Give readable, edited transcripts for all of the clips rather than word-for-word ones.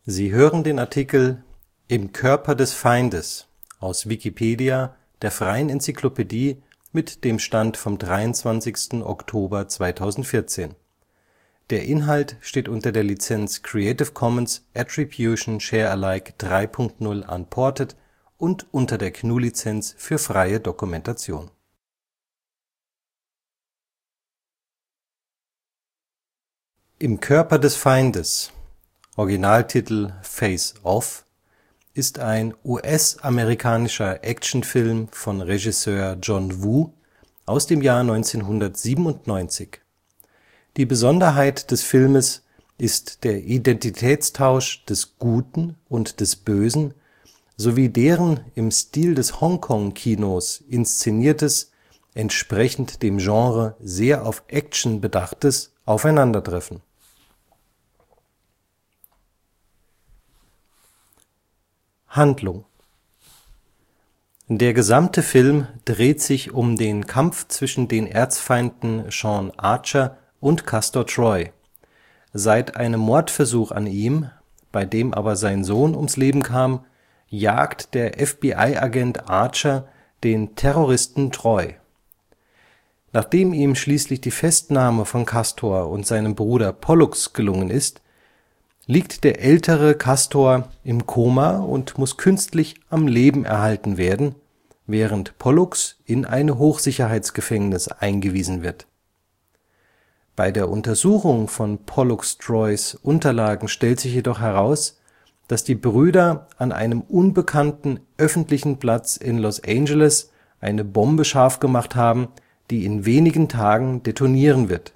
Sie hören den Artikel Im Körper des Feindes, aus Wikipedia, der freien Enzyklopädie. Mit dem Stand vom Der Inhalt steht unter der Lizenz Creative Commons Attribution Share Alike 3 Punkt 0 Unported und unter der GNU Lizenz für freie Dokumentation. Im Körper des Feindes (Originaltitel Face Off) ist ein US-amerikanischer Actionfilm von Regisseur John Woo aus dem Jahr 1997. Die Besonderheit des Filmes ist der Identitätstausch des Guten und des Bösen sowie deren im Stil des Hongkong-Kinos inszeniertes, entsprechend dem Genre sehr auf Action bedachtes Aufeinandertreffen. Handlung: Der gesamte Film dreht sich um den Kampf zwischen den Erzfeinden Sean Archer und Castor Troy. Seit einem Mordversuch an ihm, bei dem aber sein Sohn ums Leben kam, jagt der FBI-Agent Archer den Terroristen Troy. Nachdem ihm schließlich die Festnahme von Castor und seinem Bruder Pollux gelungen ist, liegt der ältere Castor im Koma und muss künstlich am Leben erhalten werden, während Pollux in ein Hochsicherheitsgefängnis eingewiesen wird. Bei der Untersuchung von Pollux Troys Unterlagen stellt sich jedoch heraus, dass die Brüder an einem unbekannten öffentlichen Platz in Los Angeles eine Bombe scharf gemacht haben, die in wenigen Tagen detonieren wird.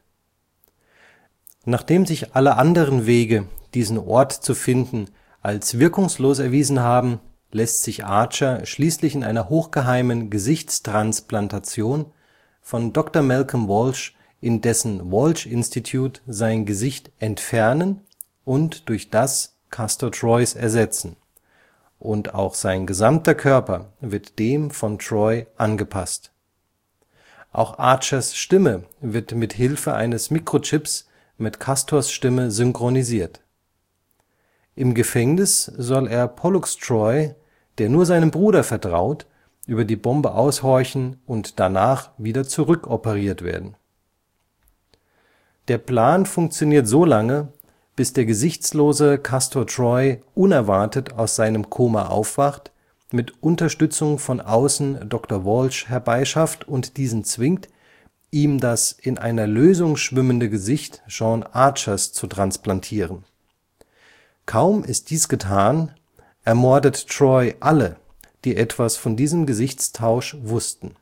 Nachdem sich alle anderen Wege, diesen Ort zu finden, als wirkungslos erwiesen haben, lässt sich Archer schließlich in einer hochgeheimen Gesichtstransplantation von Dr. Malcolm Walsh in dessen Walsh Institute sein Gesicht entfernen und durch das Castor Troys ersetzen, und auch sein gesamter Körper wird dem von Troy angepasst. Auch Archers Stimme wird mit Hilfe eines Mikrochips mit Castors Stimme synchronisiert. Im Gefängnis soll er Pollux Troy, der nur seinem Bruder vertraut, über die Bombe aushorchen und danach wieder zurückoperiert werden. Der Plan funktioniert so lange, bis der gesichtslose Castor Troy unerwartet aus seinem Koma aufwacht, mit Unterstützung von außen Dr. Walsh herbeischafft und diesen zwingt, ihm das in einer Lösung schwimmende Gesicht Sean Archers zu transplantieren. Kaum ist dies getan, ermordet Troy alle, die etwas von diesem Gesichtstausch wussten.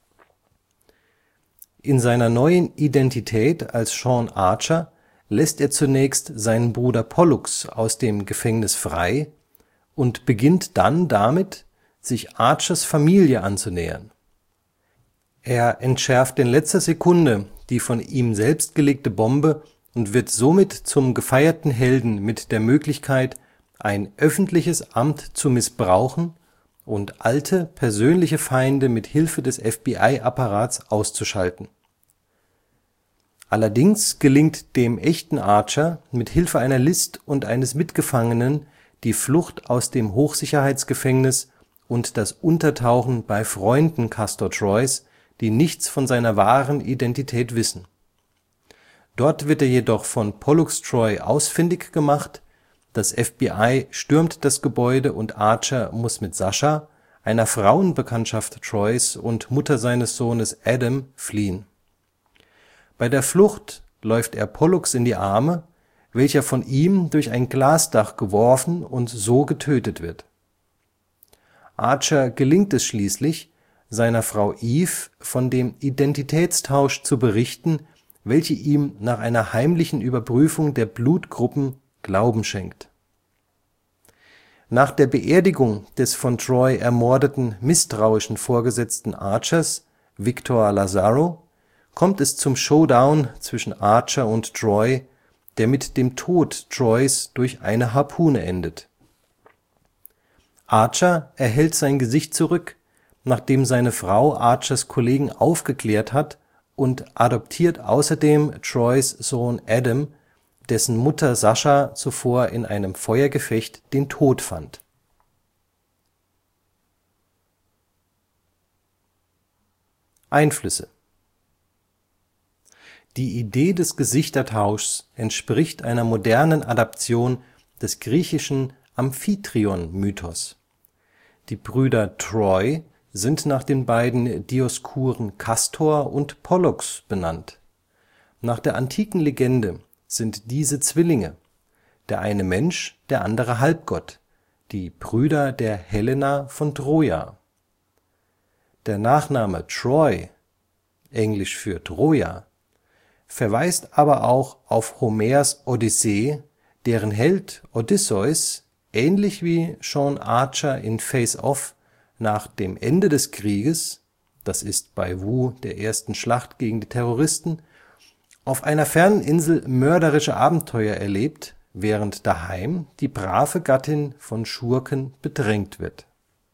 In seiner neuen Identität als Sean Archer lässt er zunächst seinen Bruder Pollux aus dem Gefängnis frei und beginnt dann damit, sich Archers Familie anzunähern. Er entschärft in letzter Sekunde die von ihm selbst gelegte Bombe und wird somit zum gefeierten Helden mit der Möglichkeit, ein öffentliches Amt zu missbrauchen und alte persönliche Feinde mit Hilfe des FBI-Apparats auszuschalten. Allerdings gelingt dem echten Archer mit Hilfe einer List und eines Mitgefangenen die Flucht aus dem Hochsicherheitsgefängnis und das Untertauchen bei Freunden Castor Troys, die nichts von seiner wahren Identität wissen. Dort wird er jedoch von Pollux Troy ausfindig gemacht, das FBI stürmt das Gebäude und Archer muss mit Sasha, einer Frauenbekanntschaft Troys und Mutter seines Sohnes Adam, fliehen. Bei der Flucht läuft er Pollux in die Arme, welcher von ihm durch ein Glasdach geworfen und so getötet wird. Archer gelingt es schließlich, seiner Frau Eve von dem Identitätstausch zu berichten, welche ihm nach einer heimlichen Überprüfung der Blutgruppen Glauben schenkt. Nach der Beerdigung des von Troy ermordeten misstrauischen Vorgesetzten Archers, Victor Lazaro, kommt es zum Showdown zwischen Archer und Troy, der mit dem Tod Troys durch eine Harpune endet. Archer erhält sein Gesicht zurück, nachdem seine Frau Archers Kollegen aufgeklärt hat, und adoptiert außerdem Troys Sohn Adam, dessen Mutter Sascha zuvor in einem Feuergefecht den Tod fand. Einflüsse. Die Idee des Gesichtertauschs entspricht einer modernen Adaption des griechischen Amphitryon-Mythos. Die Brüder Troy sind nach den beiden Dioskuren Kastor und Pollux benannt. Nach der antiken Legende sind diese Zwillinge, der eine Mensch, der andere Halbgott, die Brüder der Helena von Troja. Der Nachname Troy (englisch für Troja) verweist aber auch auf Homers Odyssee, deren Held Odysseus, ähnlich wie Sean Archer in Face Off, nach dem Ende des Krieges (bei Wu der ersten Schlacht gegen die Terroristen) auf einer fernen Insel mörderische Abenteuer erlebt, während daheim die brave Gattin von Schurken bedrängt wird.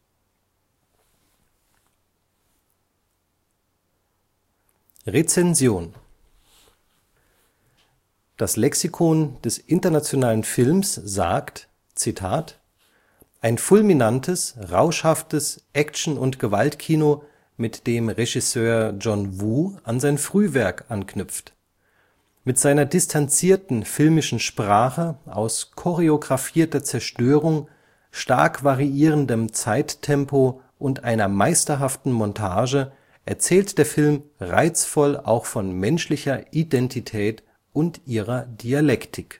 Rezension. Das Lexikon des internationalen Films sagt: „ Ein fulminantes, rauschhaftes Action - und Gewaltkino, mit dem Regisseur John Woo an sein Frühwerk anknüpft. Mit seiner distanzierten filmischen Sprache aus choreografierter Zerstörung, stark variierendem Zeittempo und einer meisterhaften Montage erzählt der Film reizvoll auch von menschlicher Identität und ihrer Dialektik.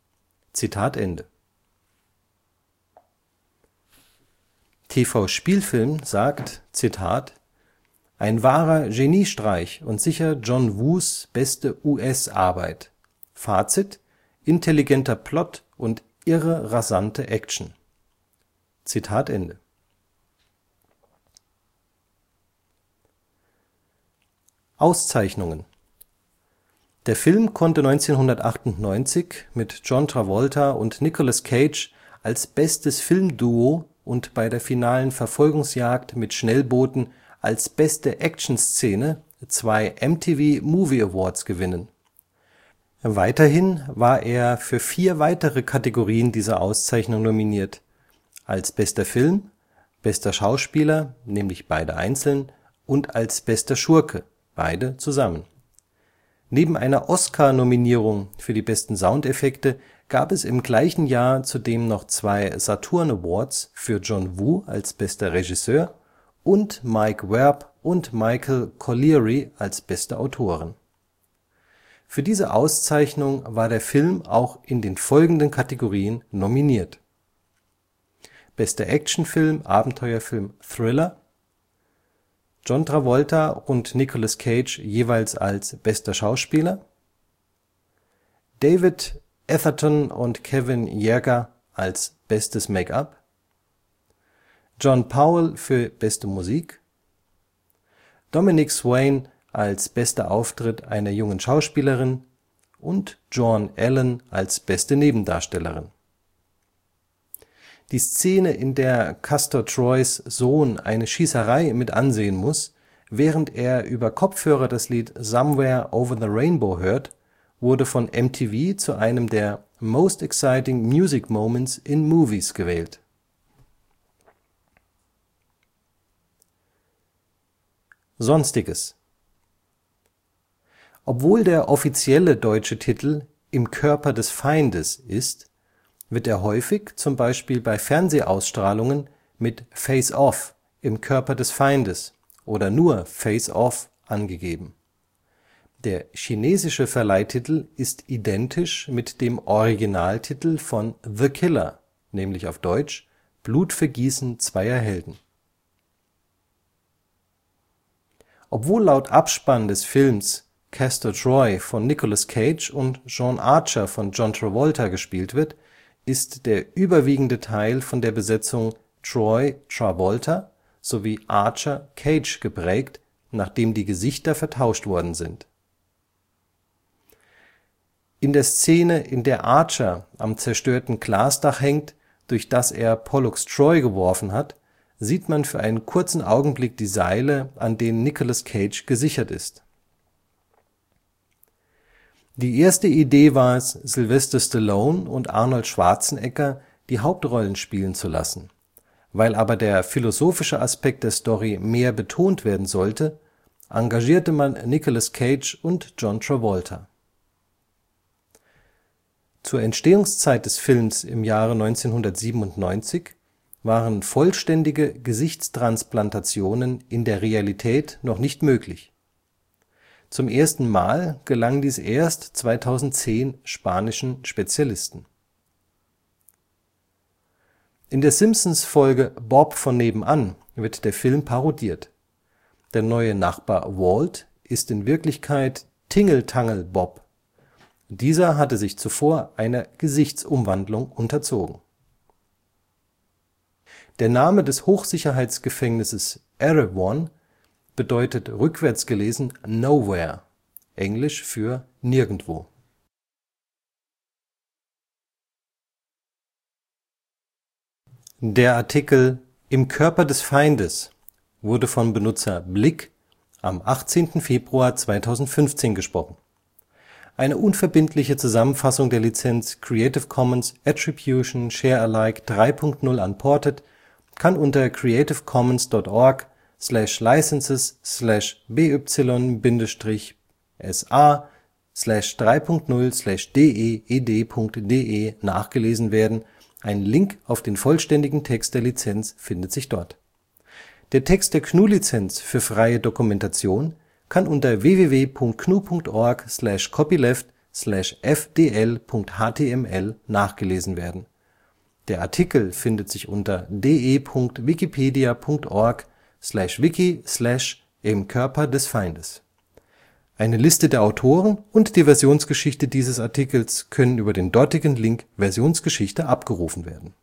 “TV Spielfilm sagt: „ Ein wahrer Geniestreich und sicher John Woos beste US-Arbeit. Fazit: intelligenter Plot und irre rasante Action. “Auszeichnungen. Der Film konnte 1998 mit John Travolta und Nicolas Cage als bestes Filmduo und bei der finalen Verfolgungsjagd mit Schnellbooten als beste Actionszene 2 MTV Movie Awards gewinnen. Weiterhin war er für 4 weitere Kategorien dieser Auszeichnung nominiert: als bester Film, bester Schauspieler (beide einzeln) und als bester Schurke (beide zusammen). Neben einer Oscar-Nominierung für die besten Soundeffekte gab es im gleichen Jahr zudem noch 2 Saturn Awards für John Woo als bester Regisseur und Mike Werb und Michael Colleary als beste Autoren. Für diese Auszeichnung war der Film auch in den folgenden Kategorien nominiert: Bester Actionfilm, Abenteuerfilm, Thriller John Travolta und Nicolas Cage jeweils als bester Schauspieler, David Atherton und Kevin Yagher als bestes Make-up, John Powell für beste Musik, Dominic Swain als bester Auftritt einer jungen Schauspielerin und Joan Allen als beste Nebendarstellerin. Die Szene, in der Castor Troys Sohn eine Schießerei mit ansehen muss, während er über Kopfhörer das Lied Somewhere Over the Rainbow hört, wurde von MTV zu einem der Most Exciting Music Moments in Movies gewählt. Sonstiges. Obwohl der offizielle deutsche Titel Im Körper des Feindes ist, wird er häufig, zum Beispiel bei Fernsehausstrahlungen, mit Face Off – Im Körper des Feindes oder nur Face Off angegeben. Der chinesische Verleihtitel ist identisch mit dem Originaltitel von The Killer (deutsch: Blutvergießen zweier Helden). Obwohl laut Abspann des Films Castor Troy von Nicolas Cage und Sean Archer von John Travolta gespielt wird, ist der überwiegende Teil von der Besetzung Troy-Travolta sowie Archer-Cage geprägt, nachdem die Gesichter vertauscht worden sind. In der Szene, in der Archer am zerstörten Glasdach hängt, durch das er Pollux Troy geworfen hat, sieht man für einen kurzen Augenblick die Seile, an denen Nicolas Cage gesichert ist. Die erste Idee war es, Sylvester Stallone und Arnold Schwarzenegger die Hauptrollen spielen zu lassen. Weil aber der philosophische Aspekt der Story mehr betont werden sollte, engagierte man Nicolas Cage und John Travolta. Zur Entstehungszeit des Films im Jahre 1997 waren vollständige Gesichtstransplantationen in der Realität noch nicht möglich. Zum ersten Mal gelang dies erst 2010 spanischen Spezialisten. In der Simpsons-Folge Bob von nebenan wird der Film parodiert. Der neue Nachbar Walt ist in Wirklichkeit Tingeltangel Bob. Dieser hatte sich zuvor einer Gesichtsumwandlung unterzogen. Der Name des Hochsicherheitsgefängnisses Erewhon bedeutet rückwärts gelesen Nowhere, englisch für nirgendwo. Der Artikel Im Körper des Feindes wurde von Benutzer Blick am 18. Februar 2015 gesprochen. Eine unverbindliche Zusammenfassung der Lizenz Creative Commons Attribution Share Alike 3.0 Unported kann unter creative-commons.org/licenses/BY-SA/3.0/DEED.de nachgelesen werden. Ein Link auf den vollständigen Text der Lizenz findet sich dort. Der Text der GNU-Lizenz für freie Dokumentation kann unter www.gnu.org/copyleft/fdl.html nachgelesen werden. Der Artikel findet sich unter de.wikipedia.org/wiki/Im Körper des Feindes. Eine Liste der Autoren und die Versionsgeschichte dieses Artikels können über den dortigen Link Versionsgeschichte abgerufen werden